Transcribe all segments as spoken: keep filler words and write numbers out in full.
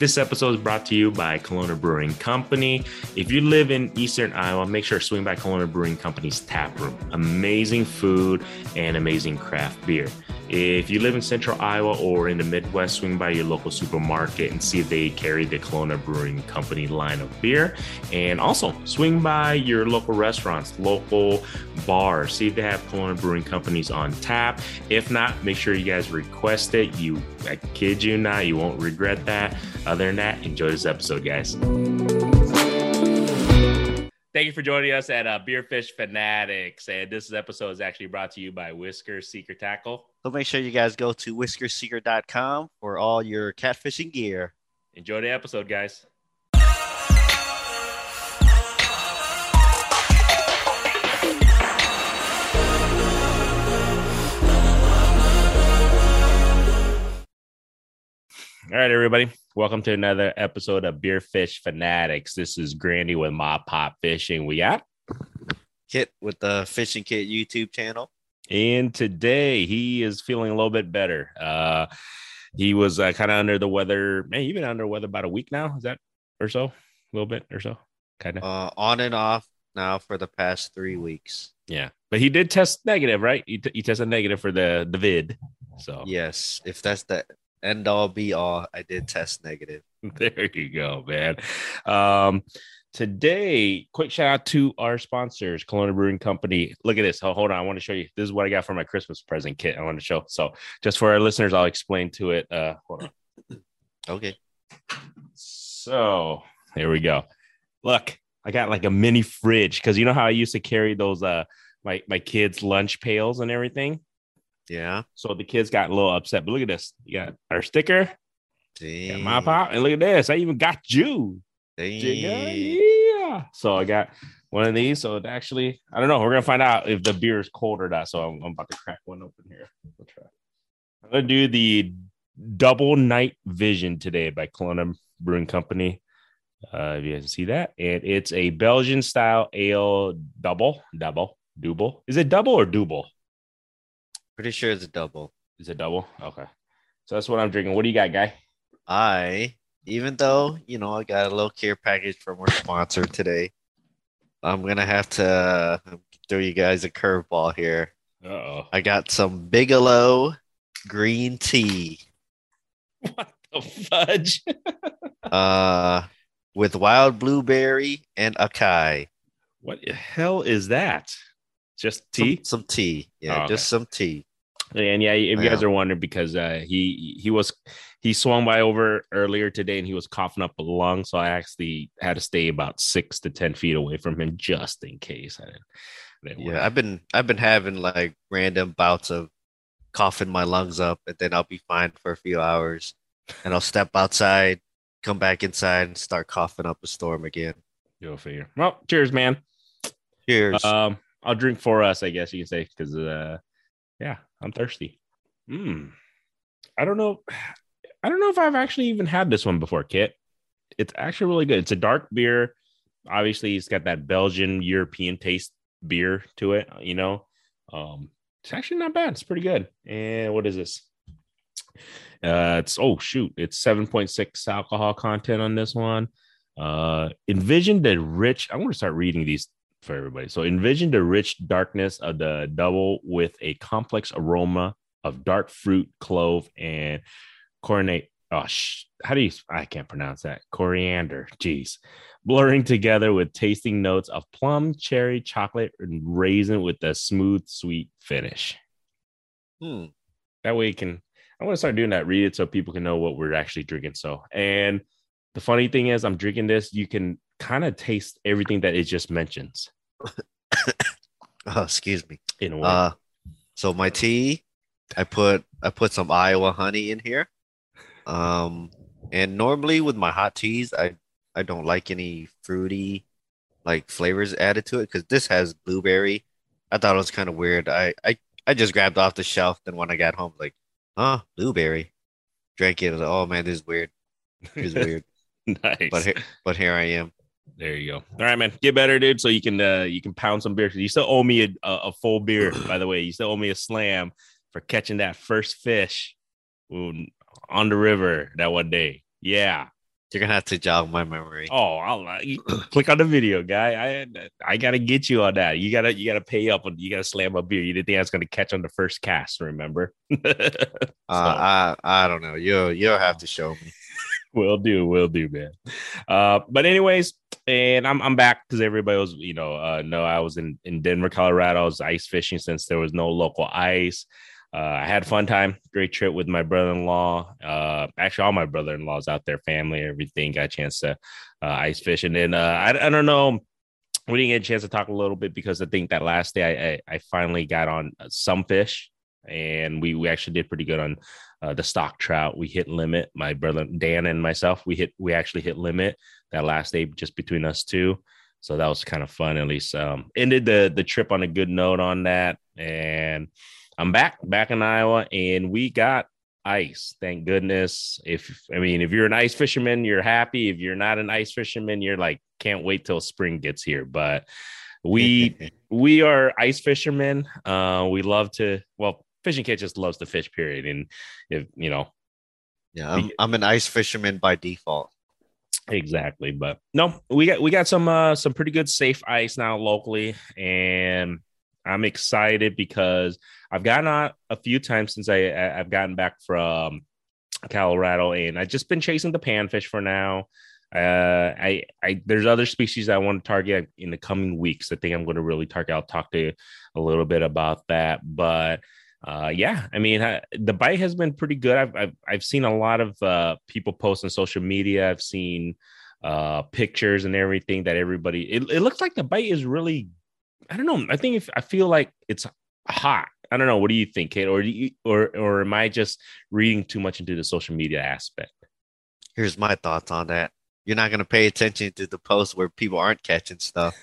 This episode is brought to you by Kelowna Brewing Company. If you live in Eastern Iowa, make sure to swing by Kelowna Brewing Company's tap room. Amazing food and amazing craft beer. If you live in Central Iowa or in the Midwest, swing by your local supermarket and see if they carry the Kelowna Brewing Company line of beer. And also swing by your local restaurants, local bars, see if they have Kelowna Brewing Companies on tap. If not, make sure you guys request it. You, I kid you not, you won't regret that. Other than that, enjoy this episode, guys. Thank you for joining us at uh, Beerfish Fanatics. And this episode is actually brought to you by Whisker Seeker Tackle. So make sure you guys go to whisker seeker dot com for all your catfishing gear. Enjoy the episode, guys. All right, everybody. Welcome to another episode of Beerfish Fanatics. This is Grandy with Mob Pop Fishing. We got Kit with the Fishing Kit YouTube channel. And today he is feeling a little bit better. Uh, he was uh, kind of under the weather. Man, you've been under the weather about a week now. Is that or so? A little bit or so? Kind of. Uh, on and off now for the past three weeks. Yeah. But he did test negative, right? He, t- he tested negative for the, the vid. So yes, if that's the end all be all, I did test negative. There you go, man. Um, today, quick shout out to our sponsors, Kelowna Brewing Company. Look at this. Oh, hold on. I want to show you. This is what I got for my Christmas present kit. I want to show. So just for our listeners, I'll explain to it. Uh, hold on. Okay. So here we go. Look, I got like a mini fridge because you know how I used to carry those, uh, my, my kids' lunch pails and everything. Yeah. So the kids got a little upset, but look at this. You got our sticker. Got my pop, and look at this. I even got you. Yeah. So I got one of these. So it actually, I don't know. We're gonna find out if the beer is cold or not. So I'm, I'm about to crack one open here. We'll try. I'm gonna do the Double Night Vision today by Kelowna Brewing Company. Uh, if you guys see that, and it's a Belgian style ale double, double, double. Is it double or double? Pretty sure it's a double. Is it double? Okay. So that's what I'm drinking. What do you got, guy? I, even though, you know, I got a little care package from our sponsor today, I'm going to have to uh, throw you guys a curveball here. Uh-oh. I got some Bigelow green tea. What the fudge? uh, with wild blueberry and acai. What the hell is that? Just tea? Some, some tea. Yeah, oh, okay. Just some tea. And yeah, if you guys are wondering, because uh, he he was he swung by over earlier today and he was coughing up a lung, so I actually had to stay about six to ten feet away from him just in case. I didn't, I didn't yeah, I've been I've been having like random bouts of coughing my lungs up, and then I'll be fine for a few hours, and I'll step outside, come back inside, and start coughing up a storm again. You'll figure. Well, cheers, man. Cheers. Um. I'll drink for us, I guess you can say, because, uh, yeah, I'm thirsty. Mm. I don't know. I don't know if I've actually even had this one before, Kit. It's actually really good. It's a dark beer. Obviously, it's got that Belgian European taste beer to it, you know. Um, it's actually not bad. It's pretty good. And what is this? Uh, it's, oh, shoot. It's seven point six alcohol content on this one. Uh, envision the rich. I want to start reading these for everybody. So envision the rich darkness of the double with a complex aroma of dark fruit, clove, and coronate. Oh, sh- how do you? I can't pronounce that. Coriander. Jeez, blurring together with tasting notes of plum, cherry, chocolate, and raisin with a smooth, sweet finish. Hmm. That way, you can. I want to start doing that. Read it so people can know what we're actually drinking. So, and the funny thing is, I'm drinking this. You can kind of taste everything that it just mentions. Oh, excuse me. In a way. Uh, so my tea, I put I put some Iowa honey in here. Um, and normally with my hot teas, I I don't like any fruity like flavors added to it because this has blueberry. I thought it was kind of weird. I, I I just grabbed off the shelf. Then when I got home, like, oh, blueberry. Drank it. I was like, oh man, this is weird. This is weird. Nice. But here, but here I am. There you go. All right, man. Get better, dude. So you can uh, you can pound some beer. You still owe me a, a, a full beer, by the way. You still owe me a slam for catching that first fish on the river that one day. Yeah. You're gonna have to jog my memory. Oh, I'll uh, you- click on the video, guy. I I gotta get you on that. You gotta you gotta pay up. You gotta slam a beer. You didn't think I was gonna catch on the first cast, remember? Uh, So I I don't know. You'll you'll have to show me. will do, will do, man. Uh, but anyways, and I'm I'm back because everybody was, you know, uh, no, I was in in Denver, Colorado. I was ice fishing since there was no local ice. Uh, I had a fun time, great trip with my brother-in-law. Uh, actually, all my brother-in-laws out there, family, everything. Got a chance to uh, ice fish, and then uh, I I don't know. We didn't get a chance to talk a little bit because I think that last day I I, I finally got on some fish, and we we actually did pretty good on uh, the stock trout. We hit limit. My brother Dan and myself, we hit we actually hit limit that last day just between us two. So that was kind of fun. At least um, ended the the trip on a good note on that. And I'm back back in Iowa, and we got ice. Thank goodness. If I mean, if you're an ice fisherman, you're happy. If you're not an ice fisherman, you're like can't wait till spring gets here. But we we are ice fishermen. Uh, we love to well, Fishing Kit just loves to fish. Period. And if you know, Yeah, I'm I'm an ice fisherman by default. exactly. But no, we got we got some uh, some pretty good safe ice now locally, and I'm excited because I've gotten out a few times since I I- I've gotten back from Colorado, and I've just been chasing the panfish for now. Uh, I, I, there's other species I want to target in the coming weeks. I think I'm going to really target. I'll talk to you a little bit about that, but uh, yeah, I mean, I, the bite has been pretty good. I've, I've, I've seen a lot of uh, people post on social media. I've seen uh, pictures and everything that everybody. It, it looks like the bite is really. I don't know. I think if I feel like it's hot. I don't know. What do you think, Kate? Or do you, or or am I just reading too much into the social media aspect? Here's my thoughts on that. You're not gonna pay attention to the posts where people aren't catching stuff.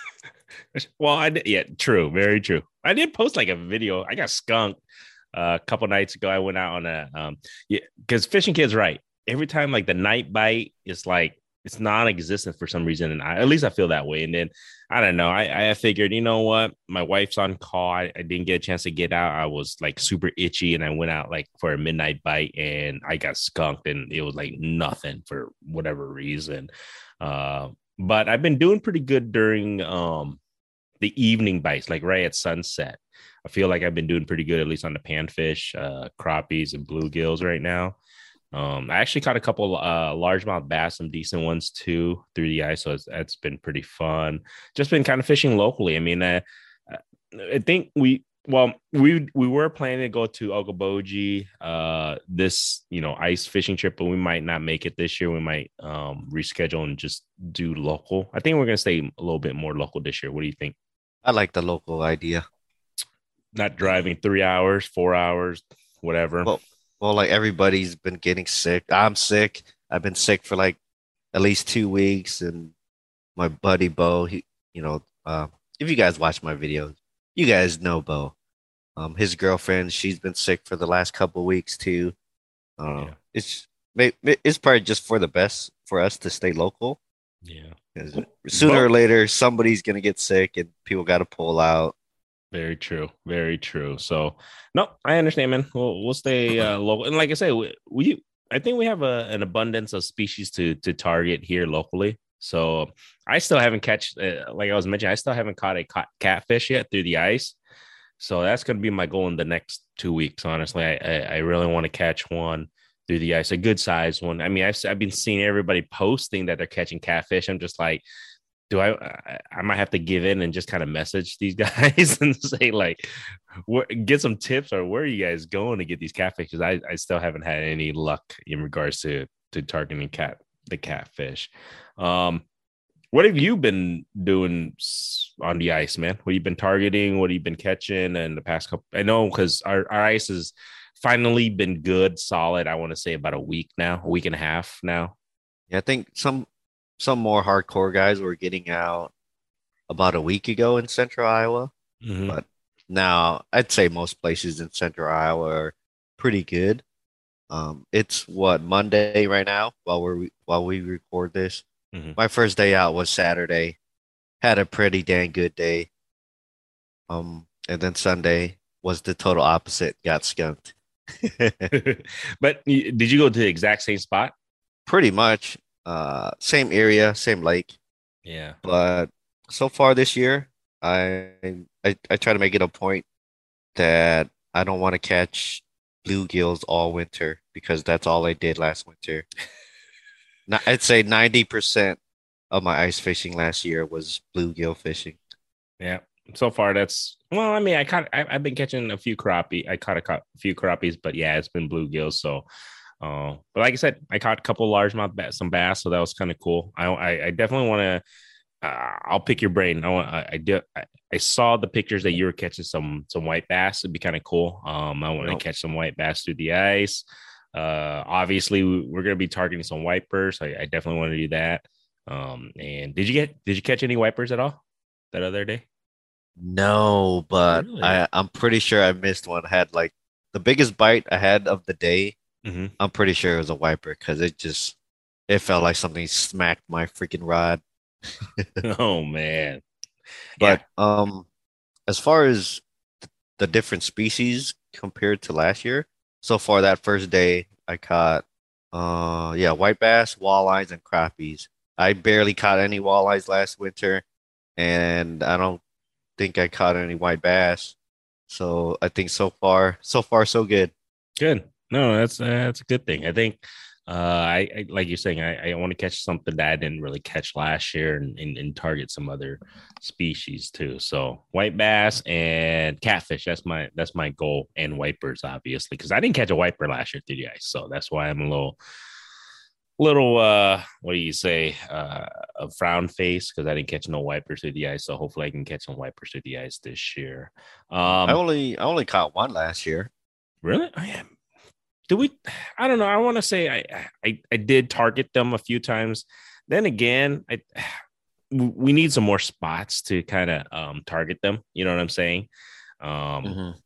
Well, I did, yeah, true, very true. I did post like a video. I got skunked uh, a couple nights ago. I went out on a um, yeah, because Fishing Kid's right. Every time like the night bite is like it's non-existent for some reason, and I, at least I feel that way. And then I don't know. I I figured, you know what, my wife's on call. I, I didn't get a chance to get out. I was like super itchy, and I went out like for a midnight bite, and I got skunked, and it was like nothing for whatever reason. Uh, but I've been doing pretty good during um the evening bites, like right at sunset. I feel like I've been doing pretty good, at least on the panfish, uh, crappies, and bluegills right now. Um, I actually caught a couple uh, largemouth bass, some decent ones too, through the ice. So it's, it's been pretty fun. Just been kind of fishing locally. I mean, uh, I think we well we we were planning to go to Okoboji uh, this you know ice fishing trip, but we might not make it this year. We might um, reschedule and just do local. I think we're gonna stay a little bit more local this year. What do you think? I like the local idea. Not driving three hours, four hours, whatever. Well, well, like everybody's been getting sick. I'm sick. I've been sick for like at least two weeks, and my buddy Bo, he, you know, uh, if you guys watch my videos, you guys know Bo. Um, his girlfriend, she's been sick for the last couple of weeks too. Uh, Yeah. it's may- it's probably just for the best for us to stay local. Yeah. 'Cause sooner or Bo- later, somebody's gonna get sick, and people got to pull out. Very true. Very true. So, no, I understand, man. We'll we'll stay uh, local, and like I say, we, we I think we have a, an abundance of species to to target here locally. So, I still haven't catch uh, like I was mentioning, I still haven't caught a ca- catfish yet through the ice. So that's going to be my goal in the next two weeks. Honestly, I I, I really want to catch one through the ice, a good size one. I mean, I've I've been seeing everybody posting that they're catching catfish. I'm just like, do I, I I might have to give in and just kind of message these guys and say like where, get some tips, or where are you guys going to get these catfish? Because I, I still haven't had any luck in regards to to targeting cat the catfish. Um, what have you been doing s- on the ice, man? What have you been targeting? What have you been catching in the past couple? I know because our, our ice has finally been good, solid. I want to say about a week now, a week and a half now. Yeah, I think some some more hardcore guys were getting out about a week ago in Central Iowa, Mm-hmm. but now I'd say most places in Central Iowa are pretty good. Um, it's what Monday right now while we're while we record this. Mm-hmm. My first day out was Saturday. Had a pretty dang good day. Um, and then Sunday was the total opposite. Got skunked. But y- did you go to the exact same spot? Pretty much. Uh, same area, same lake. Yeah. But so far this year, I I, I try to make it a point that I don't want to catch bluegills all winter because that's all I did last winter. Not, I'd say ninety percent of my ice fishing last year was bluegill fishing. Yeah. So far, that's well. I mean, I caught. I, I've been catching a few crappie. I caught a, caught a few crappies, but yeah, it's been bluegills. So, uh, but like I said, I caught a couple largemouth bass, some bass, so that was kind of cool. I, I, I definitely want to. Uh, I'll pick your brain. I want. I, I did. I, I saw the pictures that you were catching some some white bass. It'd be kind of cool. Um, I want to Yep. catch some white bass through the ice. Uh, obviously, we- we're gonna be targeting some wipers. I, I definitely want to do that. Um, and did you get? Did you catch any wipers at all that other day? No, but Really? I I'm pretty sure I missed one. I had like the biggest bite I had of the day. Hmm. I'm pretty sure it was a wiper because it just it felt like something smacked my freaking rod. Oh man. Yeah. But um, as far as the different species compared to last year, so far that first day I caught uh yeah, white bass, walleyes, and crappies. I barely caught any walleyes last winter, and I don't think I caught any white bass. So I think so far, so far so good. Good. No, that's uh, that's a good thing. I think uh I, I like you're saying, I, I want to catch something that I didn't really catch last year and, and, and target some other species too. So white bass and catfish, that's my that's my goal, and wipers, obviously, because I didn't catch a wiper last year through the ice. So that's why I'm a little little uh what do you say uh a frown face because I didn't catch no wipers through the ice. So hopefully I can catch some wipers through the ice this year. I Um only I only caught one last year. really? I am. Do we? I don't know. I want to say I, I I did target them a few times. Then again, I we need some more spots to kind of um target them. You know what I'm saying? Um, Hmm.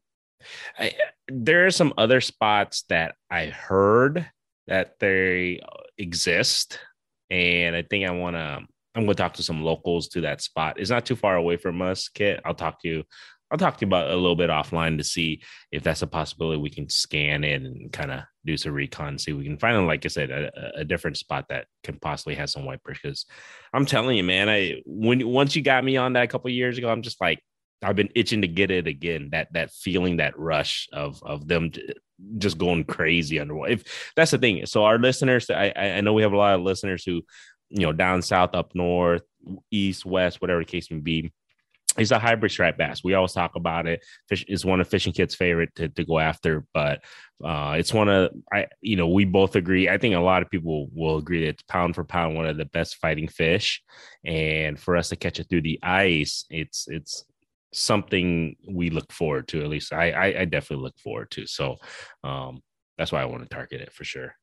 I, there are some other spots that I heard that they exist, and I think I want to. I'm going to talk to some locals to that spot. It's not too far away from us, Kit. I'll talk to you. I'll talk to you about a little bit offline to see if that's a possibility. We can scan it and kind of do some recon, see if we can find, like I said, a, a different spot that can possibly have some wipers. Because I'm telling you, man, I when once you got me on that a couple of years ago, I'm just like, I've been itching to get it again. That that feeling, that rush of of them just going crazy underwater. If that's the thing. So our listeners, I I know we have a lot of listeners who, you know, down south, up north, east, west, whatever the case may be. It's a hybrid striped bass. We always talk about it. Fish is one of Fishing Kit's favorite to, to go after, but uh, it's one of I. You know, we both agree. I think a lot of people will agree that it's pound for pound one of the best fighting fish, and for us to catch it through the ice, it's it's something we look forward to. At least I I, I definitely look forward to. So um, that's why I want to target it for sure.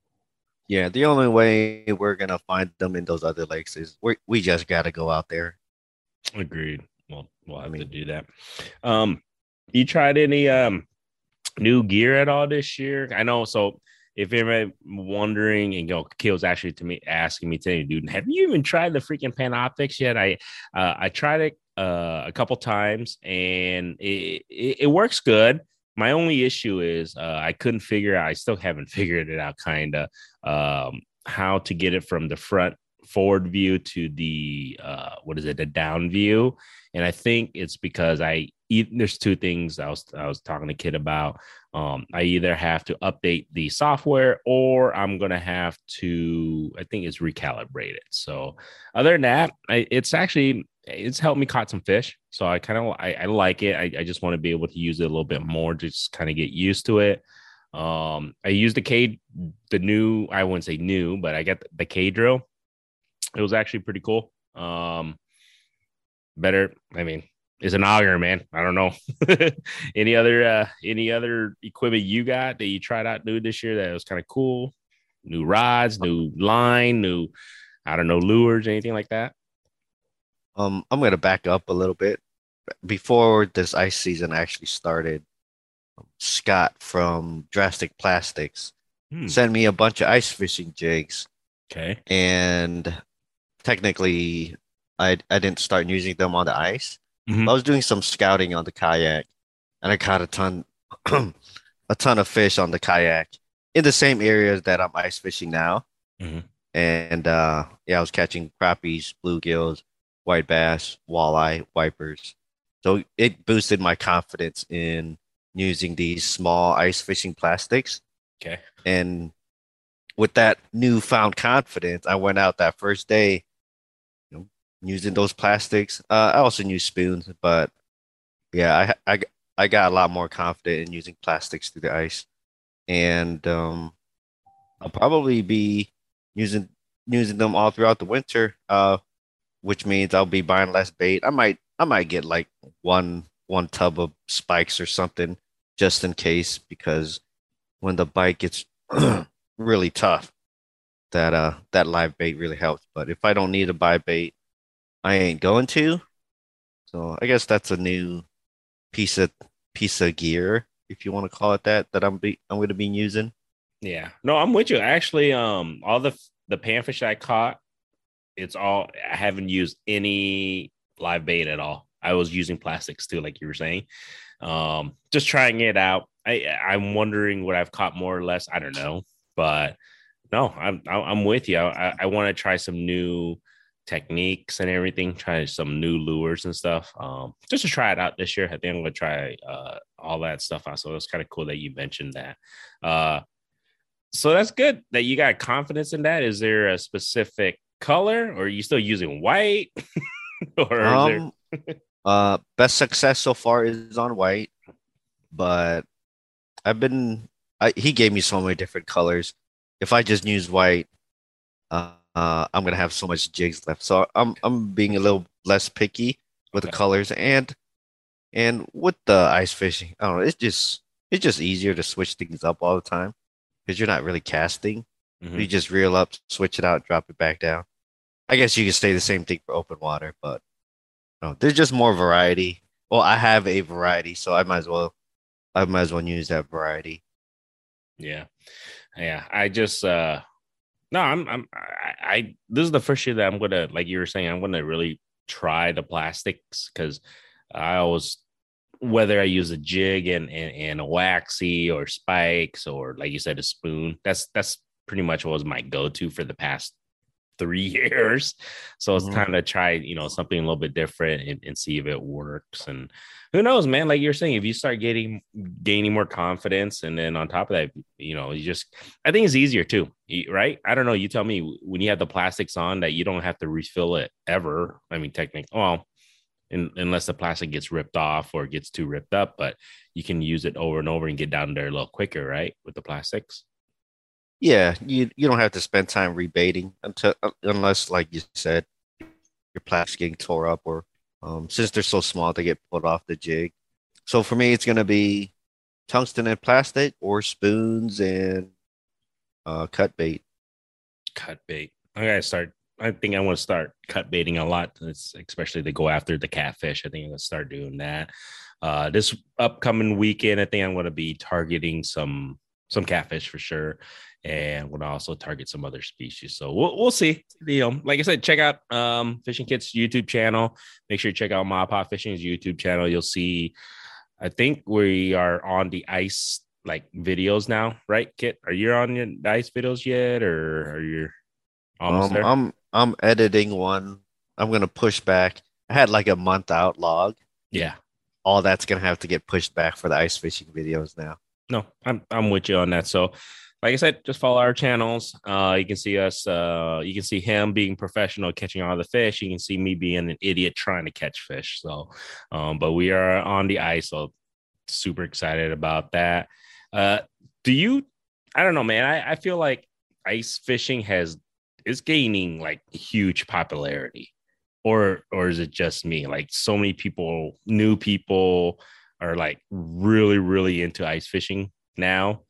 Yeah, the only way we're gonna find them in those other lakes is we we just gotta go out there. Agreed. Well, we'll I have to mean, do that. Um, you tried any um new gear at all this year? I know. So if you're wondering, and you know, Kill's actually to me asking me today, dude, have you even tried the freaking Panoptics yet? I uh, I tried it uh, a couple times, and it, it it works good. My only issue is uh, I couldn't figure out. I still haven't figured it out, kind of um, how to get it from the front forward view to the uh, what is it, the down view. And I think it's because I there's two things I was I was talking to Kid about. Um, I either have to update the software or I'm gonna have to, I think it's recalibrate it. So other than that, I, it's actually it's helped me caught some fish. So I kind of I, I like it. I, I just want to be able to use it a little bit more, just kind of get used to it. Um, I used the K the new, I wouldn't say new, but I got the K drill. It was actually pretty cool. Um, better. I mean, it's an auger, man. I don't know. any other uh any other equipment you got that you tried out new this year that was kind of cool? New rods, new line, new, I don't know, lures, anything like that? um, I'm gonna back up a little bit. Before this ice season actually started, Scott from Drastic Plastics Hmm. sent me a bunch of ice fishing jigs, Okay. and technically, I I didn't start using them on the ice. I Mm-hmm. was doing some scouting on the kayak, and I caught a ton, a ton of fish on the kayak in the same areas that I'm ice fishing now. Mm-hmm. And uh, yeah, I was catching crappies, bluegills, white bass, walleye, wipers. So it boosted my confidence in using these small ice fishing plastics. Okay. And with that newfound confidence, I went out that first day, you know, using those plastics. Uh, I also use spoons, but yeah, I, I I got a lot more confident in using plastics through the ice, and um, I'll probably be using using them all throughout the winter. Uh, which means I'll be buying less bait. I might I might get like one one tub of spikes or something just in case because when the bite gets really tough, that uh that live bait really helps. But if I don't need to buy bait, I ain't going to. So I guess that's a new piece of piece of gear, if you want to call it that, that I'm be I'm going to be using. Yeah. No, I'm with you. Actually, um, all the the panfish I caught, it's all I haven't used any live bait at all. I was using plastics too, like you were saying. Um, just trying it out. I I'm wondering what I've caught more or less. I don't know, but no, I'm I'm with you. I I want to try some new techniques and everything. Try some new lures and stuff. Um, just to try it out this year. I think I'm gonna try uh all that stuff out. So it's kind of cool that you mentioned that. Uh, so that's good that you got confidence in that. Is there a specific color, or are you still using white, or is there? Um uh Best success so far is on white, but I've been I, he gave me so many different colors. If I just use white, uh, uh, I'm gonna have so much jigs left. So I'm I'm being a little less picky with the Okay. colors and and with the ice fishing. I don't know. It's just it's just easier to switch things up all the time because you're not really casting. You Mm-hmm. just reel up, switch it out, drop it back down. I guess you could say the same thing for open water, but no, there's just more variety. Well, I have a variety, so I might as well I might as well use that variety. Yeah. Yeah. I just uh no, I'm I'm I, I this is the first year that I'm gonna, like you were saying, I'm gonna really try the plastics because I always, whether I use a jig and, and and a waxy or spikes or like you said a spoon, that's that's pretty much what was my go-to for the past three years. So it's Mhm. time to try, you know, something a little bit different and, and see if it works. And who knows, man, like you're saying, if you start getting gaining more confidence, and then on top of that, you know, you just, I think it's easier too, right? I don't know. You tell me, when you have the plastics on, that you don't have to refill it ever. I mean, technically, well, in, unless the plastic gets ripped off or gets too ripped up, but you can use it over and over and get down there a little quicker, right? With the plastics. Yeah, you you don't have to spend time rebaiting until uh, unless, like you said, your plastic's getting tore up or um, since they're so small, they get pulled off the jig. So for me, it's gonna be tungsten and plastic or spoons and uh, cut bait. Cut bait. I gotta start. I think I want to start cut baiting a lot. It's especially to go after the catfish. I think I'm gonna start doing that. Uh, this upcoming weekend, I think I'm gonna be targeting some some catfish for sure, and we'll also target some other species. So we'll we'll see. You know, like I said, check out um Fishing Kit's YouTube channel. Make sure you check out Ma Pa Fishing's YouTube channel. You'll see. I think we are on the ice like videos now, right, Kit? Are you on your ice videos yet, or are you almost Um, there? I'm I'm editing one. I'm gonna push back. I had like a month out log. Yeah. All that's gonna have to get pushed back for the ice fishing videos now. No, I'm I'm with you on that. So, like I said, just follow our channels. Uh, you can see us. Uh, you can see him being professional catching all the fish. You can see me being an idiot trying to catch fish. So, um, but we are on the ice. So, super excited about that. Uh, do you? I don't know, man. I, I feel like ice fishing has is gaining like huge popularity, or or is it just me? Like so many people, new people are like really really into ice fishing now,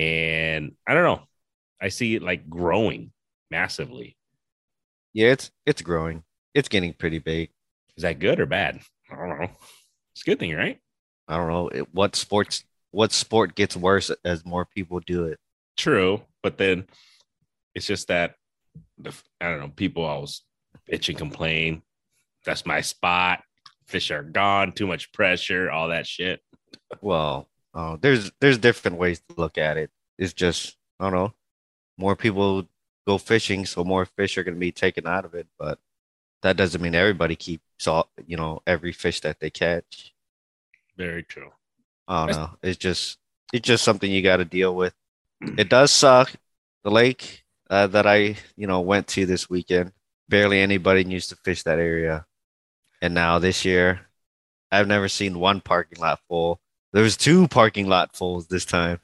and I don't know. I see it like growing massively. Yeah, it's it's growing. It's getting pretty big. Is that good or bad? I don't know. It's a good thing, right? I don't know it, what sports what sport gets worse as more people do it. True, but then it's just that the I don't know. People always bitch and complain. That's my spot. Fish are gone. Too much pressure. All that shit. Well, uh, there's there's different ways to look at it. It's just I don't know. More people. go fishing, so more fish are going to be taken out of it. But that doesn't mean everybody keeps all, you know, every fish that they catch. Very true. I don't That's- know. It's just it's just something you got to deal with. It does suck. The lake uh, that I, you know, went to this weekend, barely anybody used to fish that area. And now this year, I've never seen one parking lot full. There was two parking lot fulls this time.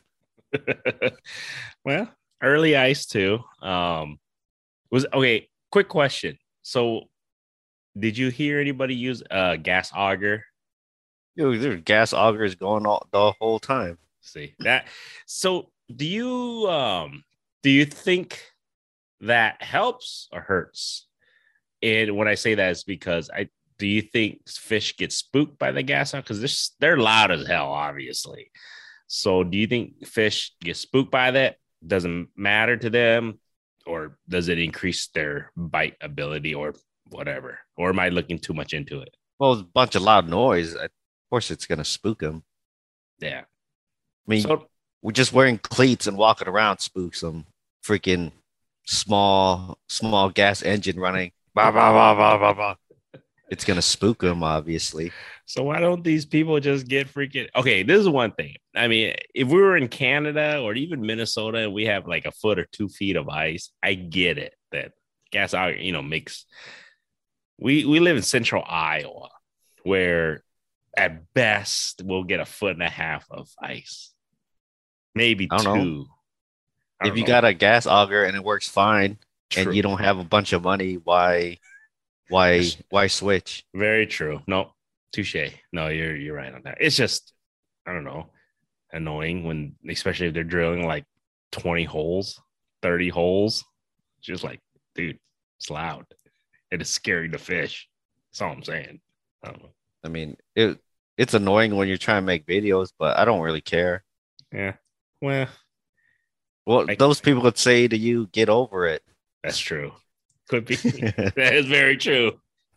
Well, early ice too. Um, was okay. Quick question. So, did you hear anybody use a gas auger? Yo, there's gas augers going all the whole time. See that? So, do you um do you think that helps or hurts? And when I say that, is because I do you think fish get spooked by the gas auger? Because they're they're loud as hell, obviously. So, do you think fish get spooked by that? Doesn't matter to them, or does it increase their bite ability, or whatever? Or am I looking too much into it? Well, it's a bunch of loud noise. Of course, it's gonna spook them. Yeah. I mean, So, we're just wearing cleats and walking around spooks them. Freaking small, small gas engine running. Bah, bah, bah, bah, bah, bah. It's gonna spook them, obviously. so why don't these people just get freaking? Okay, this is one thing. I mean, if we were in Canada or even Minnesota and we have like a foot or two feet of ice, I get it that gas auger, you know, makes. We we live in central Iowa, where at best we'll get a foot and a half of ice, maybe I don't know. two. I If don't you know. got a gas auger and it works fine, True. and you don't have a bunch of money, why, why, Yes. why switch? Very true. No, touche. No, you're you're right on that. It's just I don't know, annoying when, especially if they're drilling like twenty holes, thirty holes. Just like, dude, it's loud. It is scary to fish. That's all I'm saying. I don't know. I mean, it it's annoying when you're trying to make videos, but I don't really care. Yeah. Well, Well, I, those people would say to you, "Get over it." that's true. Could be. That is very true.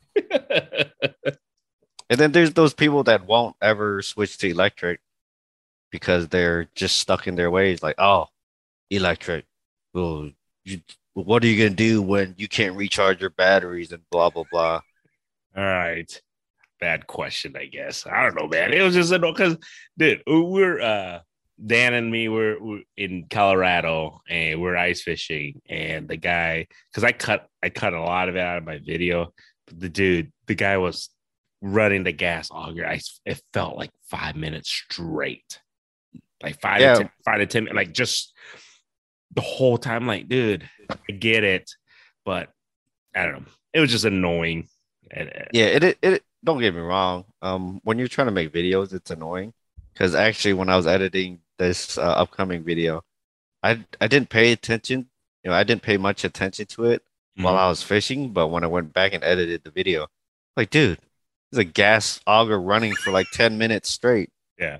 And then there's those people that won't ever switch to electric because they're just stuck in their ways. Like, oh, electric. Well, you, what are you gonna do when you can't recharge your batteries and blah blah blah? All right. Bad question, I guess. I don't know, man. It was just because, dude, we're uh Dan and me were, were in Colorado and we're ice fishing, and the guy, because I cut I cut a lot of it out of my video, but the dude, the guy was running the gas auger. I it felt like five minutes straight, like five Yeah. to ten, five to ten, like just the whole time. Like, dude, I get it, but I don't know. It was just annoying. And, uh, Yeah, it, it it don't get me wrong. Um, when you're trying to make videos, it's annoying because actually, when I was editing this uh, upcoming video, I I didn't pay attention. You know, I didn't pay much attention to it while Mhm. I was fishing. But when I went back and edited the video, like, dude, there's a gas auger running for like ten minutes straight. Yeah.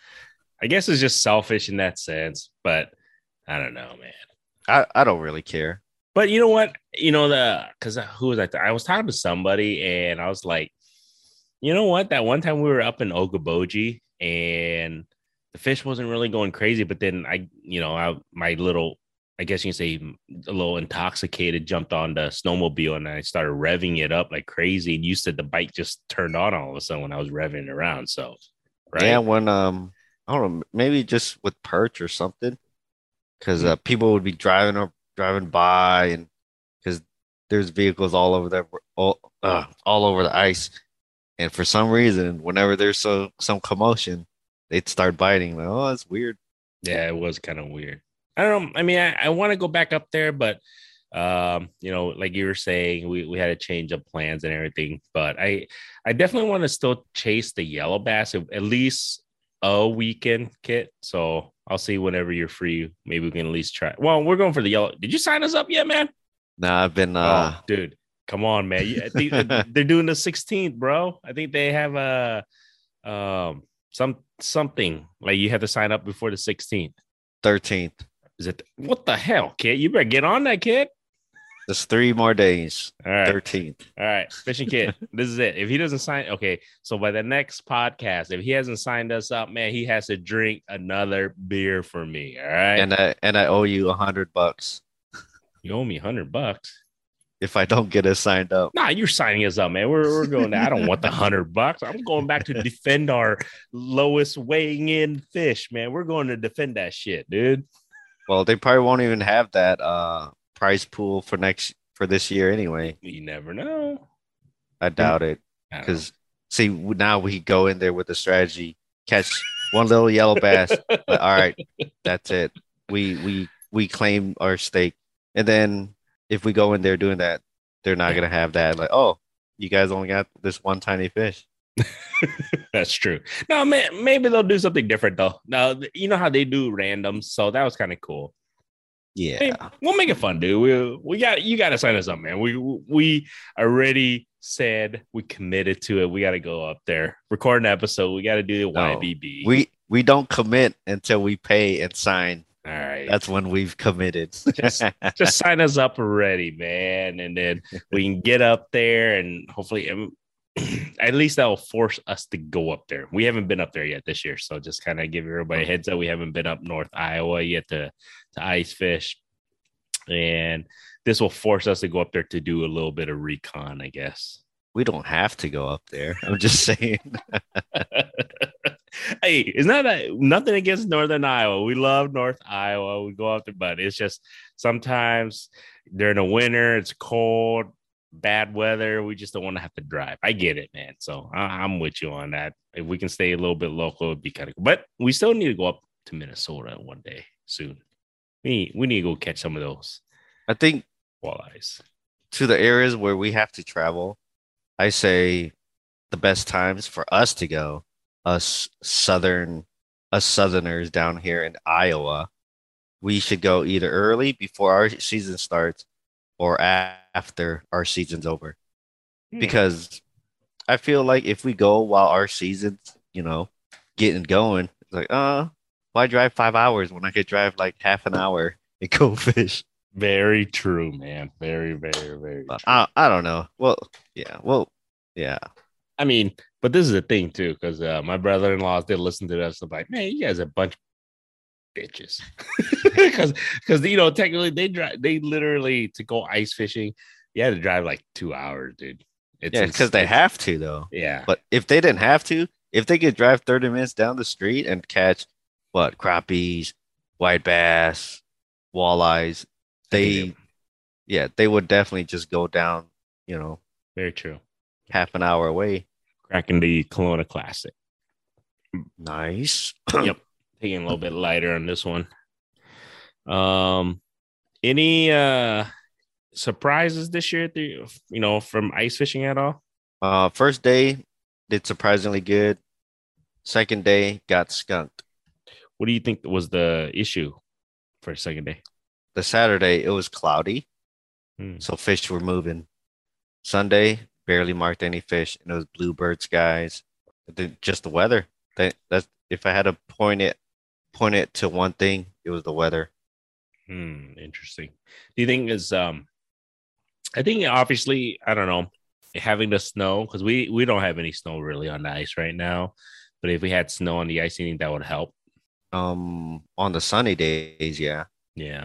I guess it's just selfish in that sense, but I don't know, man. I I don't really care. But you know what? You know, the because who was I? I was talking to somebody and I was like, you know what? That one time we were up in Okoboji and the fish wasn't really going crazy, but then I, you know, I, my little, I guess you can say a little intoxicated, jumped on the snowmobile and I started revving it up like crazy. And you said the bike just turned on all of a sudden when I was revving it around. So, right. Yeah, when um, I don't know, maybe just with perch or something, because uh, people would be driving or driving by, and because there's vehicles all over there, all uh, all over the ice, and for some reason, whenever there's so some commotion, they'd start biting. Like, oh, that's weird. Yeah, it was kind of weird. I don't know. I mean, I, I want to go back up there, but um, you know, like you were saying, we, we had to change up plans and everything. But I I definitely want to still chase the yellow bass at, at least a weekend, Kit. So I'll see whenever you're free. Maybe we can at least try. Well, we're going for the yellow. Did you sign us up yet, man? Nah, I've been uh, Oh, dude, come on, man. You, I think they're doing the sixteenth, bro. I think they have a um some something like you have to sign up before the sixteenth. thirteenth. Is it what the hell, kid? You better get on that, kid. Just three more days. All right. thirteenth. All right. Fishing Kid. This is it. If he doesn't sign, okay. So by the next podcast, if he hasn't signed us up, man, he has to drink another beer for me. All right. And I and I owe you a hundred bucks. You owe me a hundred bucks. if I don't get us signed up. Nah, you're signing us up, man. We're, we're going to, I don't want the hundred bucks. I'm going back to defend our lowest weighing in fish, man. We're going to defend that shit, dude. Well, they probably won't even have that uh prize pool for next for this year anyway. You never know. I doubt it. I don't Because see, now we go in there with the strategy, catch one little yellow bass. But, all right, that's it. We we we claim our stake, and then if we go in there doing that, they're not gonna have that. Like, oh, you guys only got this one tiny fish. That's true. No, man, maybe they'll do something different though. Now, you know how they do randoms, so that was kind of cool. Hey, Yeah, we'll make it fun, dude. We we got you got to sign us up, man. We we already said we committed to it. We got to go up there, record an episode. We got to do the no, Y B B. we we don't commit until we pay and sign. All right. That's when we've committed. just just sign us up already, man, and then we can get up there and hopefully um, at least that will force us to go up there. We haven't been up there yet this year, so just kind of give everybody a heads up. We haven't been up North Iowa yet to to ice fish, and this will force us to go up there to do a little bit of recon, I guess. We don't have to go up there. I'm just saying. Hey, it's not that nothing against Northern Iowa. We love North Iowa. We go out there, but it's just sometimes during the winter, it's cold, bad weather. We just don't want to have to drive. I get it, man. So I- I'm with you on that. If we can stay a little bit local, it'd be kind of cool. But we still need to go up to Minnesota one day soon. We we need to go catch some of those I think walleyes. to the areas where we have to travel, I say the best times for us to go, us southern, us southerners down here in Iowa, we should go either early before our season starts or a- after our season's over. Hmm. Because I feel like if we go while our season's, you know, getting going, it's like, uh, why drive five hours when I could drive like half an hour and go fish? Very true, man. Very, very, very But true. I, I don't know. Well, yeah, well, yeah. I mean, but this is the thing too, because uh, my brother-in-laws did listen to us. I'm like, man, you guys are a bunch of bitches, because because you know technically they drive, they literally to go ice fishing, you had to drive like two hours, dude. It's Yeah, because they it's- have to though. yeah, But if they didn't have to, if they could drive thirty minutes down the street and catch what crappies, white bass, walleyes, they yeah, they would definitely just go down, you know, very true. half an hour away. Cracking the Kelowna Classic. Nice. Yep, taking a little bit lighter on this one. Um, any uh surprises this year? You know, from ice fishing at all? Uh, first day did surprisingly good. Second day got skunked. What do you think was the issue for second day? The Saturday it was cloudy, Hmm. so fish were moving. Sunday barely marked any fish, and it was bluebird skies. The, just the weather. That that's if I had to point it point it to one thing, it was the weather. Hmm, interesting. Do you think is um I think obviously, I don't know, having the snow, because we we don't have any snow really on the ice right now. But if we had snow on the ice, you think that would help? Um, on the sunny days, yeah. Yeah.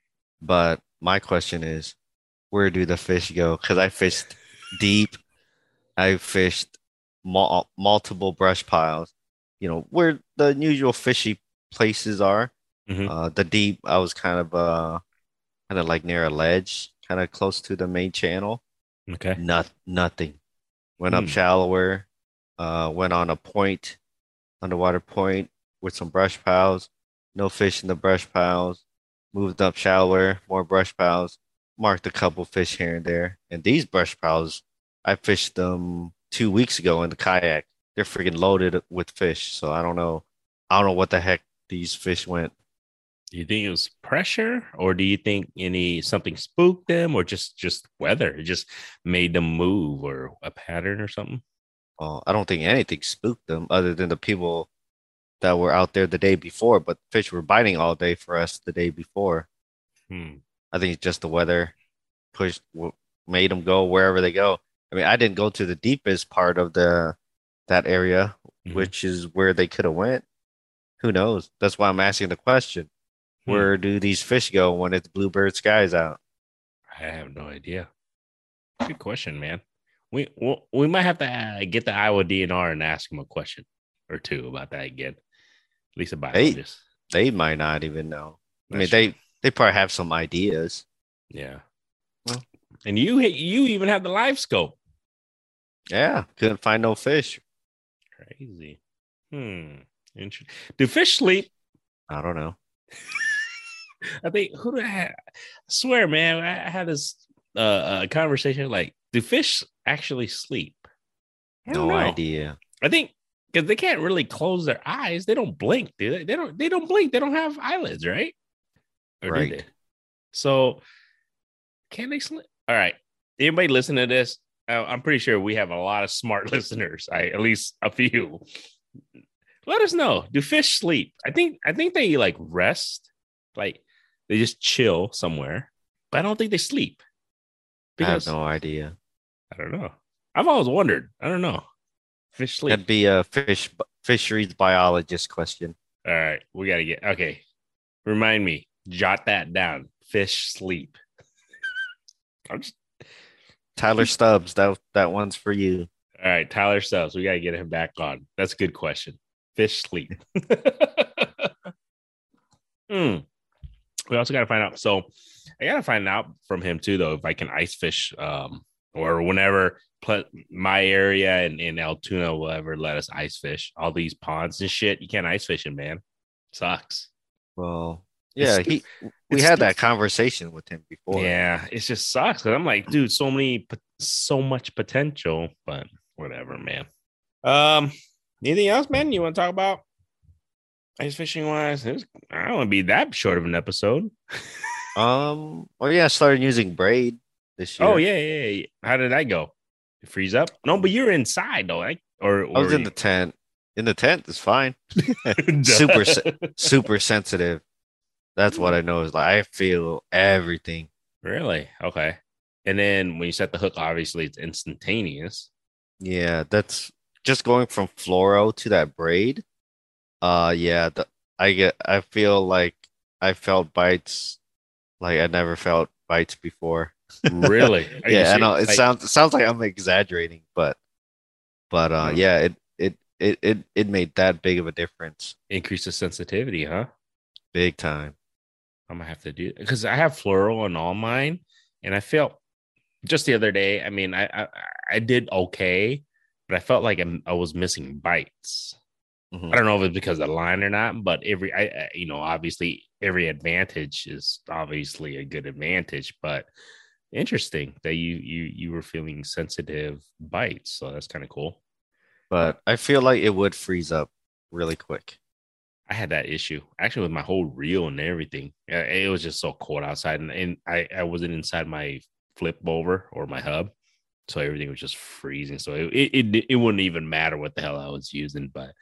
But my question is, where do the fish go? Because I fished deep. I fished mul multiple brush piles. You know where the usual fishy places are. Mhm. Uh, the deep, I was kind of uh kind of like near a ledge, kind of close to the main channel. Okay. Not nothing. Went up Hmm. shallower. Uh, went on a point, underwater point with some brush piles. No fish in the brush piles. Moved up shallower, more brush piles. Marked a couple fish here and there. And these brush piles, I fished them two weeks ago in the kayak. They're freaking loaded with fish. So I don't know. I don't know what the heck these fish went. Do you think it was pressure, or do you think any something spooked them, or just just weather? It just made them move, or a pattern or something? Uh, I don't think anything spooked them other than the people that were out there the day before, but fish were biting all day for us the day before. Hmm. I think it's just the weather pushed, w- made them go wherever they go. I mean, I didn't go to the deepest part of the that area, Mhm. which is where they could have went. Who knows? That's why I'm asking the question. Hmm. Where do these fish go when it's bluebird skies out? I have no idea. Good question, man. We we, we might have to uh, get the Iowa D N R and ask him a question or two about that again. At least a They biologist. they might not even know. I That's mean, true. they they probably have some ideas. Yeah. Well, And you you even have the live scope. yeah, couldn't find no fish. Crazy. Hmm. Interesting. Do fish sleep? I don't know. I think who do I, have? I swear, man, I had this uh, uh conversation like, do fish actually sleep? I don't No know. idea. I think because they can't really close their eyes. They don't blink, do they? They don't. They don't blink. They don't have eyelids, right? Or do Right. they? So can they sleep? All right. Anybody listen to this? Uh, I'm pretty sure we have a lot of smart listeners. I at least a few. Let us know. Do fish sleep? I think. I think they like rest. Like they just chill somewhere. But I don't think they sleep I have because no idea. I don't know. I've always wondered. I don't know. Fish sleep. That'd be a fish fisheries biologist question. All right, we gotta get okay. Remind me, jot that down. Fish sleep. I'm just Tyler Stubbs, that that one's for you. all right. Tyler Stubbs, we gotta get him back on. That's a good question. Fish sleep. Hmm. We also gotta find out. So I gotta find out from him too, though, if I can ice fish, um, or whenever pl- my area and in Altoona will ever let us ice fish. All these ponds and shit, you can't ice fish in, man. Sucks. Well, It's yeah, stu- he we it's had stu- that conversation with him before. Yeah, it just sucks because I'm like, dude, so many, so much potential, but whatever, man. Um, anything else, man? You want to talk about ice fishing wise? It was, I don't want to be that short of an episode. Um, well, yeah, I started using braid this year. Oh yeah, yeah, yeah. How did that go? You freeze up? No, but you're inside though, right? Or, I was or in the tent. In the tent is fine. super se- super sensitive. That's what I know is like I feel everything. Really? Okay. And then when you set the hook, obviously it's instantaneous. Yeah, that's just going from fluoro to that braid. Uh yeah, the, I get I feel like I felt bites like I never felt bites before. Really? Are you Yeah, I know serious? it Like sounds it sounds like I'm exaggerating, but but uh huh. yeah, it it it it, it made that big of a difference. Increase the sensitivity, huh? Big time. I'm gonna have to do because I have fluoro on all mine, and I felt just the other day. I mean, I I, I did okay, but I felt like I'm, I was missing bites. I Mhm. don't know if it's because of the line or not, but every I, I you know obviously every advantage is obviously a good advantage, but interesting that you you you were feeling sensitive bites, so that's kind of cool. Uh, But I feel like it would freeze up really quick. I had that issue actually with my whole reel and everything. Uh, It was just so cold outside, and, and I I wasn't inside my flip over or my hub, so everything was just freezing. So it it it, it wouldn't even matter what the hell I was using, but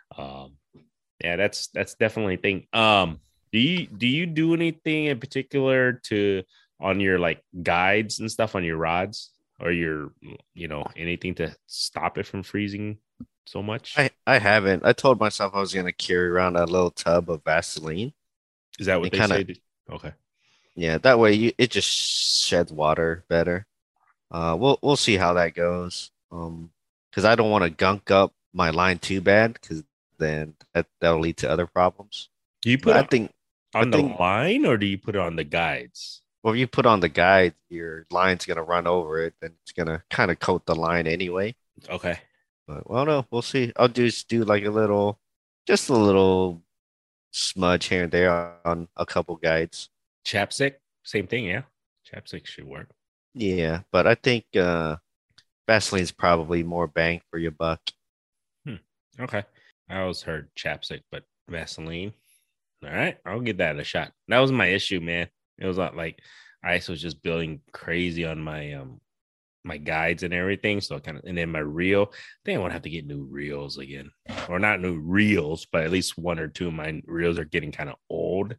um yeah, that's that's definitely a thing. Um, do you do you do anything in particular to on your like guides and stuff on your rods or your you know anything to stop it from freezing so much? I I haven't. I told myself I was gonna carry around a little tub of Vaseline Is that what and they kind of say? To, okay. yeah, that way you, it just sheds water better. Uh, we'll we'll see how that goes. Um, because I don't want to gunk up my line too bad, because then that that'll lead to other problems. Do you put But I it think I on the think line or do you put it on the guides? well, if you put on the guide, your line's gonna run over it, then it's gonna kind of coat the line anyway. Okay. But well, no, we'll see. I'll just do like a little, just a little smudge here and there on a couple guides. Chapstick, same thing, yeah. Chapstick should work. Yeah, but I think uh Vaseline's probably more bang for your buck. Hmm. Okay. I always heard chapstick, but Vaseline. All right, I'll give that a shot. That was my issue, man. It was not like ice was just building crazy on my um my guides and everything. So kind of, and then my reel. I think I want to have to get new reels again, or not new reels, but at least one or two of my reels are getting kind of old.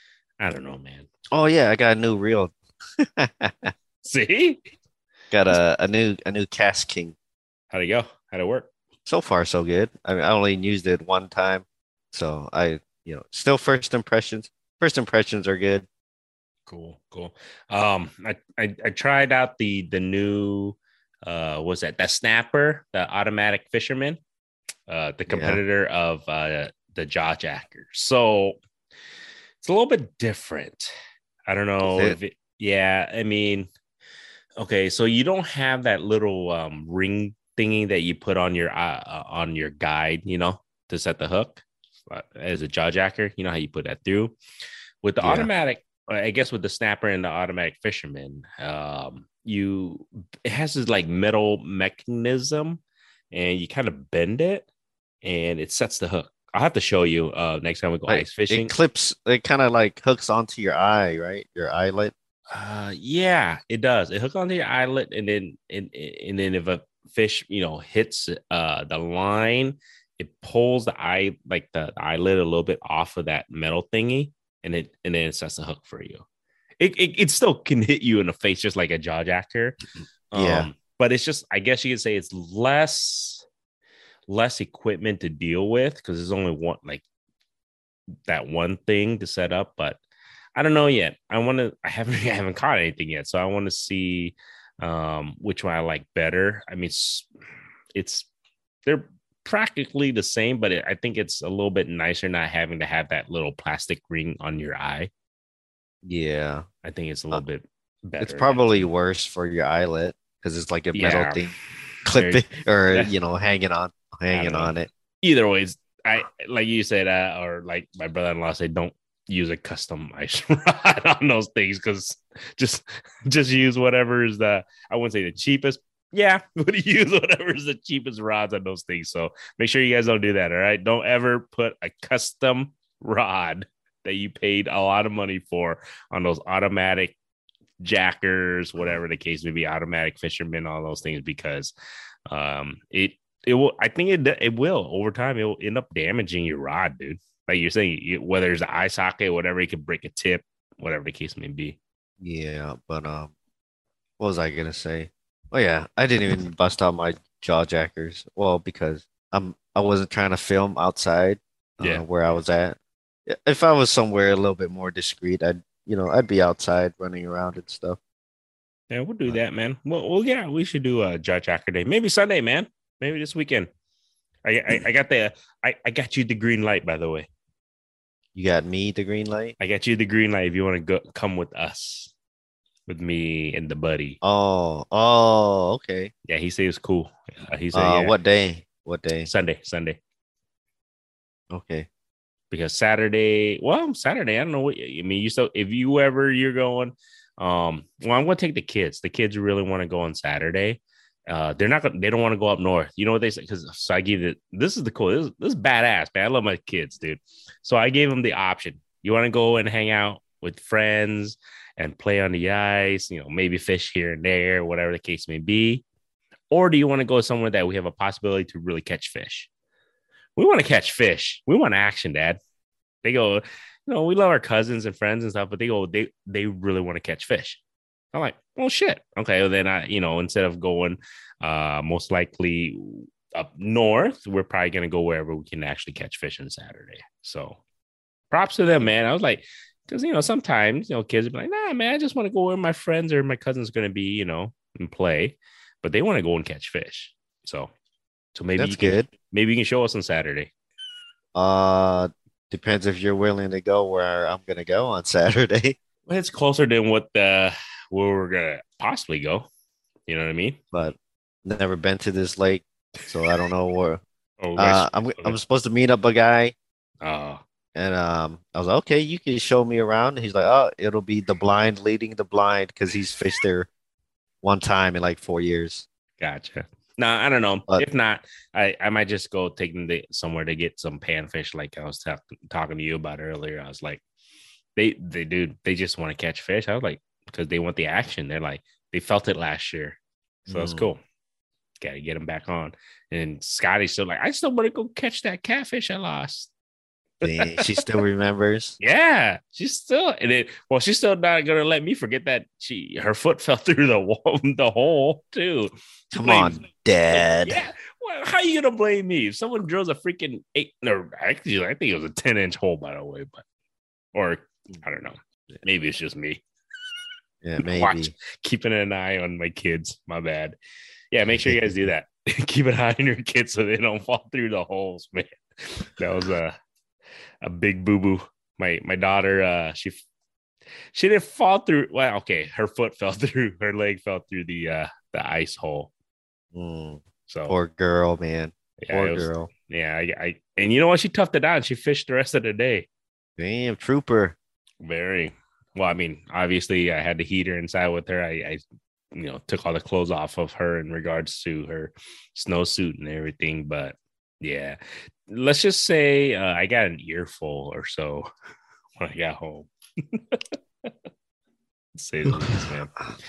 I don't know, man. Oh yeah, I got a new reel. See, Got a, a new a new Cast King. how'd it go? How'd it work? So far, so good. I mean, I only used it one time, so I, you know, still first impressions. First impressions are good. Cool, cool. Um, I, I I tried out the the new uh what's that? That snapper, the automatic fisherman, uh, the Yeah. competitor of uh the jaw jacker. So it's a little bit different. I don't Is know it? if it, yeah, I mean, okay, so you don't have that little um ring thingy that you put on your uh, uh, on your guide, you know, to set the hook uh, as a jaw jacker. You know how you put that through with the Yeah. automatic. I guess with the snapper and the automatic fisherman, um, you it has this like metal mechanism, and you kind of bend it, and it sets the hook. I'll have to show you uh next time we go Like ice it fishing. clips, it kind of like hooks onto your eye, right? Your eyelid. Uh, yeah, it does. It hooks onto your eyelet, and then and, and then if a fish, you know, hits uh the line, it pulls the eye like the eyelid a little bit off of that metal thingy, and it and then it sets the hook for you. It, it it still can hit you in the face just like a jaw jacker. Yeah. Um, but it's just I guess you could say it's less less equipment to deal with because there's only one like that one thing to set up, but I don't know yet. I want to. I haven't. I haven't caught anything yet, so I want to see um, which one I like better. I mean, it's, it's they're practically the same, but it, I think it's a little bit nicer not having to have that little plastic ring on your eye. Yeah. I think it's a Uh, little bit it's better. probably worse for your eyelid because it's like a metal Yeah, thing very. clipping or Yeah, you know hanging on I hanging don't know. on it. Either ways, I like you said, uh, or like my brother-in-law said, don't use a custom ice rod on those things because just just use whatever is the I wouldn't say the cheapest. Yeah, but use whatever is the cheapest rods on those things. So make sure you guys don't do that. All right, don't ever put a custom rod that you paid a lot of money for on those automatic jackers, whatever the case may be, automatic fishermen, all those things, because um, it it will. I think it it will over time. It will end up damaging your rod, dude. Like you're saying, whether it's an eye socket, whatever, it could break a tip, whatever the case may be. Yeah, but um, what was I gonna say? Oh yeah, I didn't even bust out my jaw jackers. Well, because I'm I wasn't trying to film outside, uh, Yeah, where I was at. If I was somewhere a little bit more discreet, I'd you know I'd be outside running around and stuff. yeah, we'll do Uh, that, man. Well, well, yeah, we should do a Judge Jacker Day, maybe Sunday, man. Maybe this weekend. I, I, I got the I, I got you the green light, by the way. you got me the green light. I got you the green light if you want to go come with us, with me and the buddy. Oh, oh, okay. Yeah, he said it's cool. Uh, he said, Uh, yeah, what day? What day? Sunday, Sunday. Okay. Because Saturday, well, Saturday, I don't know what I mean. You so if you ever you're going, um, well, I'm gonna take the kids. The kids really want to go on Saturday. Uh, they're not gonna, they don't want to go up north. You know what they say? Because so I gave it. This is the cool. This, is- this is badass, man. I love my kids, dude. So I gave them the option. You want to go and hang out with friends and play on the ice, you know, maybe fish here and there, whatever the case may be, or do you want to go somewhere that we have a possibility to really catch fish? We want to catch fish. We want action, Dad. They go, you know, we love our cousins and friends and stuff, but they go, they they really want to catch fish. I'm like, well, shit. Okay, well then I, you know, instead of going, uh, most likely up north, we're probably gonna go wherever we can actually catch fish on Saturday. So, props to them, man. I was like, because you know, sometimes you know, kids be like, nah, man, I just want to go where my friends or my cousins gonna be, you know, and play, but they want to go and catch fish. So, so maybe That's you can, good. maybe you can show us on Saturday. Uh, depends if you're willing to go where I'm gonna go on Saturday. Well, it's closer than what the where we're gonna possibly go. You know what I mean? But never been to this lake, so I don't know where. Oh, guys. Uh, I'm Okay. I'm supposed to meet up a guy, Uh, and um, I was like, okay, you can show me around. And he's like, oh, it'll be the blind leading the blind because he's fished there one time in like four years. gotcha. No, I don't know. But If not, I, I might just go take them to somewhere to get some panfish, like I was ta- talking to you about earlier. I was like, they they do they just want to catch fish. I was like, because they want the action. They're like, they felt it last year, so that's mm, cool. Got to get them back on. And Scotty's still like, I still want to go catch that catfish I lost. dang, she still remembers. Yeah, she's still and it. Well, she's still not gonna let me forget that she her foot fell through the wall, the hole too. She Come blames on, like, Dad. yeah. Well, how you gonna blame me if someone drills a freaking eight? No, actually, I think it was a ten inch hole, by the way, but or I don't know. Maybe it's just me. Yeah, Watch, maybe. keeping an eye on my kids. My bad. Yeah, make sure you guys do that. Keep an eye on your kids so they don't fall through the holes, man. That was a a big boo boo. My my daughter, uh, she she didn't fall through. Well, okay, her foot fell through, her leg fell through the uh the ice hole. Mm, So poor girl, man. yeah, Poor it was. girl. Yeah, I, I and you know what? She toughed it out. And she fished the rest of the day. Damn, trooper. Very well. I mean, obviously, I had the heater inside with her. I, I, you know, took all the clothes off of her in regards to her snowsuit and everything. But yeah, let's just say uh, I got an earful or so when I got home. Say the least, man.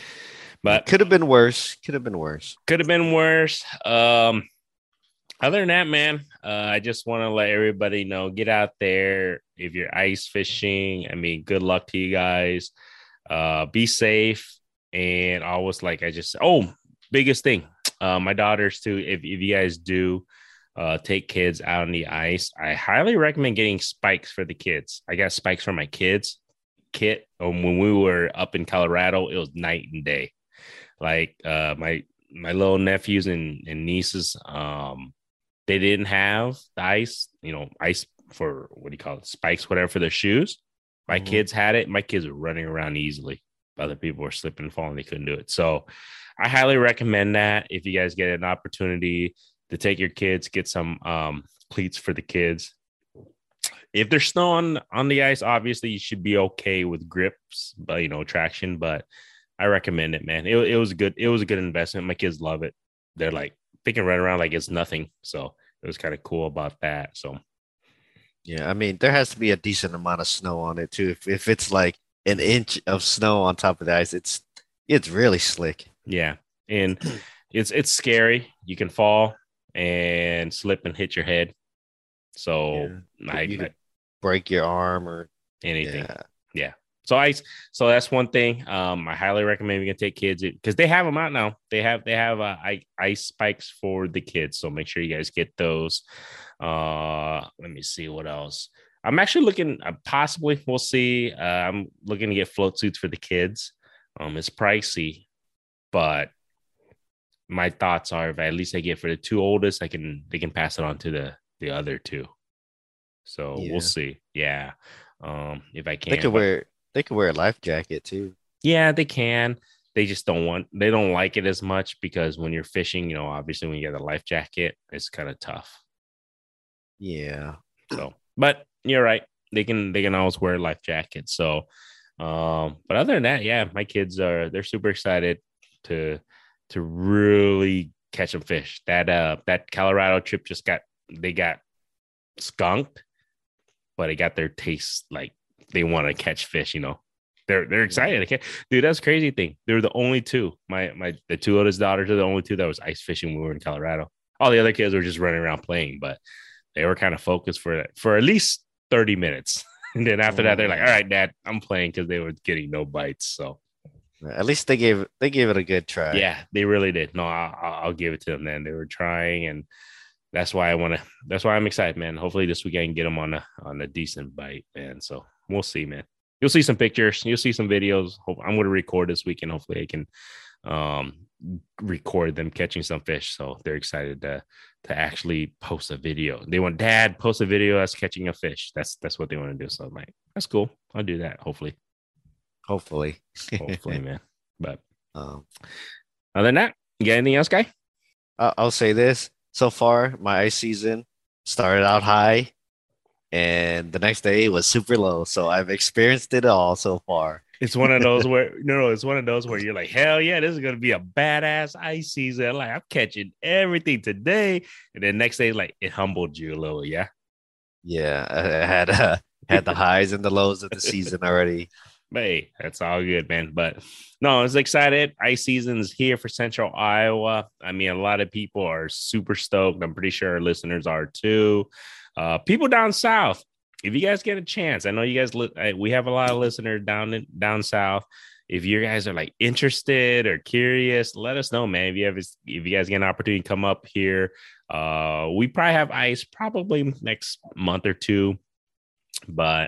But could have been worse. Could have been worse. Could have been worse. Um, other than that, man, uh, I just want to let everybody know, get out there. If you're ice fishing, I mean, good luck to you guys. Uh, be safe. And always, like I just, oh, biggest thing. Uh, my daughters too. If, if you guys do uh, take kids out on the ice, I highly recommend getting spikes for the kids. I got spikes for my kids. Kit, um, when we were up in Colorado, it was night and day. Like uh, my my little nephews and, and nieces, um, they didn't have the ice, you know, ice for what do you call it, spikes, whatever, for their shoes. My mm-hmm. kids had it. My kids were running around easily. Other people were slipping and falling. They couldn't do it. So I highly recommend that if you guys get an opportunity to take your kids, get some um, cleats for the kids. If there's snow on, on the ice, obviously you should be okay with grips, but you know, traction. But I recommend it, man. It, it was good. It was a good investment. My kids love it. They're like, they can run around like it's nothing. So it was kind of cool about that. So yeah, I mean, there has to be a decent amount of snow on it too. If if it's like an inch of snow on top of the ice, it's it's really slick. Yeah, and it's it's scary. You can fall and slip and hit your head. So yeah. I, you I break your arm or anything. Yeah. yeah. So I, so that's one thing. Um, I highly recommend you can take kids because they have them out now. They have, they have uh, ice spikes for the kids. So make sure you guys get those. Uh, let me see what else. I'm actually looking, uh, possibly we'll see. Uh, I'm looking to get float suits for the kids. Um, it's pricey, but my thoughts are if at least I get for the two oldest, I can, they can pass it on to the, the other two. So yeah. We'll see. Yeah. Um, if I can, they could but, wear they could wear a life jacket too. Yeah, they can. They just don't want they don't like it as much because when you're fishing, you know, obviously when you get a life jacket, it's kind of tough. Yeah. So, but you're right. They can they can always wear life jackets. So, um, but other than that, yeah, my kids are they're super excited to to really catch some fish. That uh that Colorado trip just got they got skunked, but it got their taste like they want to catch fish, you know. They're they're excited. Yeah. Dude, that's crazy thing. They're the only two. My my the two oldest daughters are the only two that was ice fishing when we were in Colorado. All the other kids were just running around playing, but they were kind of focused for for at least thirty minutes. And then after that, they're like, all right, Dad, I'm playing because they were getting no bites. So at least they gave they gave it a good try. Yeah, they really did. No, I'll, I'll give it to them, man. They were trying, and that's why I want to. That's why I'm excited, man. Hopefully this week I can get them on a on a decent bite, man. So we'll see, man. You'll see some pictures. You'll see some videos. Hope I'm going to record this week, and hopefully I can um, record them catching some fish. So they're excited to to actually post a video. They want Dad post a video us catching a fish. That's that's what they want to do. So I'm like, that's cool. I'll do that. Hopefully. Hopefully. Hopefully, man. But um, other than that, you got anything else, guy? I'll say this. So far, my ice season started out high, and the next day was super low. So I've experienced it all so far. It's one of those where no, no, it's one of those where you're like, hell yeah, this is gonna be a badass ice season. Like I'm catching everything today, and then next day, like it humbled you a little, yeah. Yeah, I had uh, had the highs and the lows of the season already. Hey, that's all good, man. But no, I was excited. Ice season's here for Central Iowa. I mean, a lot of people are super stoked. I'm pretty sure our listeners are too. Uh, people down south, if you guys get a chance, I know you guys. Li- we have a lot of listeners down in, down south. If you guys are like interested or curious, let us know, man. If you have, if you guys get an opportunity to come up here, uh, we probably have ice probably next month or two, but.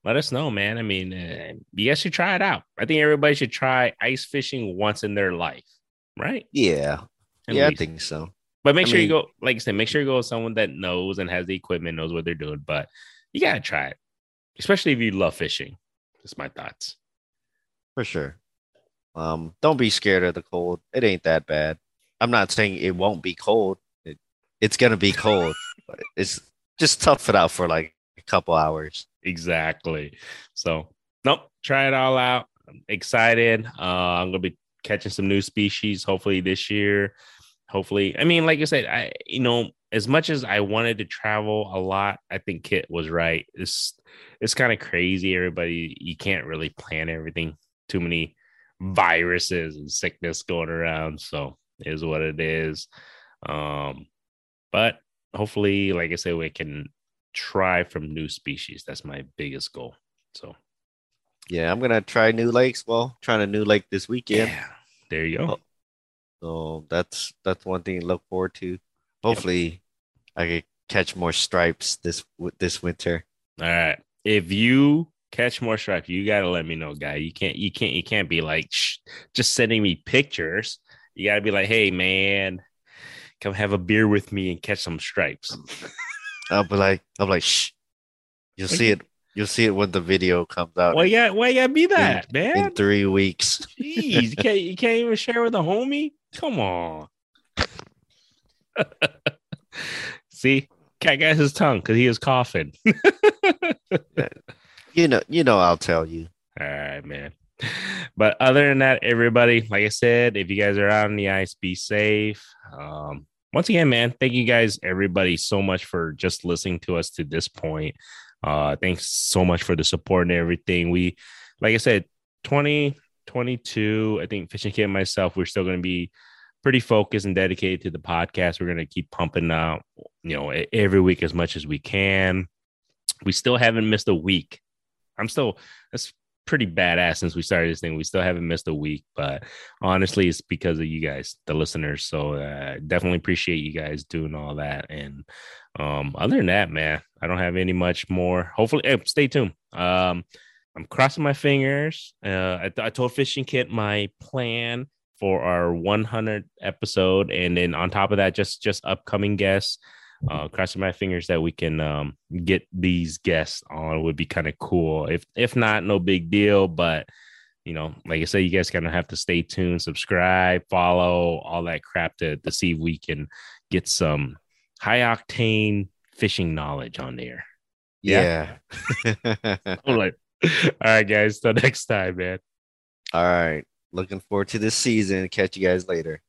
let us know, man. I mean, uh, you guys should try it out. I think everybody should try ice fishing once in their life, right? Yeah. At Yeah, I least. think so. But make I sure you mean, go, like I said, make sure you go with someone that knows and has the equipment, knows what they're doing. But you gotta try it, especially if you love fishing. Just my thoughts. for sure. Um, don't be scared of the cold. It ain't that bad. I'm not saying it won't be cold. It, it's gonna be cold, but it's just tough it out for like a couple hours. Exactly. So, nope, try it all out. I'm excited. Uh, I'm gonna be catching some new species hopefully this year. Hopefully, I mean, like I said, I you know, as much as I wanted to travel a lot, I think Kit was right. It's it's kind of crazy. Everybody, you can't really plan everything. Too many viruses and sickness going around. So it is what it is. Um, but hopefully, like I said, we can try from new species. That's my biggest goal. So Yeah, I'm gonna try new lakes. Well, trying a new lake this weekend. yeah, there you go. Oh, so that's that's one thing to look forward to. Yep. Hopefully, I can catch more stripes this this winter. All right. If you catch more stripes, you gotta let me know, guy. You can't, you can't, you can't be like shh, just sending me pictures. You gotta be like, hey man, come have a beer with me and catch some stripes. I'll be like, I'll be like, shh. You'll see it. You'll see it when the video comes out. Why you got, why you gotta be in, that, in man? three weeks. Jeez, you can't, you can't even share with a homie. Come on. See, cat got his tongue because he is coughing. You know, you know, I'll tell you. All right, man. But other than that, everybody, like I said, if you guys are out on the ice, be safe. Um, once again, man, thank you guys, everybody, so much for just listening to us to this point. Uh, thanks so much for the support and everything. We, like I said, twenty twenty-two, I think Fishing Kit and myself, we're still going to be pretty focused and dedicated to the podcast. We're going to keep pumping out, you know, every week as much as we can. We still haven't missed a week. I'm still, that's pretty badass since we started this thing. We still haven't missed a week, but honestly, it's because of you guys, the listeners. So uh, definitely appreciate you guys doing all that. And um, other than that, man, I don't have any much more. Hopefully, hey, stay tuned. Um, I'm crossing my fingers. Uh, I, I told Fishing Kit my plan for our one hundredth episode, and then on top of that, just just upcoming guests. Uh, crossing my fingers that we can um, get these guests on would be kind of cool. If if not, no big deal. But you know, like I said, you guys gonna have to stay tuned, subscribe, follow, all that crap to to see if we can get some high octane fishing knowledge on there. Yeah. yeah? All right, all right, guys. Till next time, man. All right. Looking forward to this season. Catch you guys later.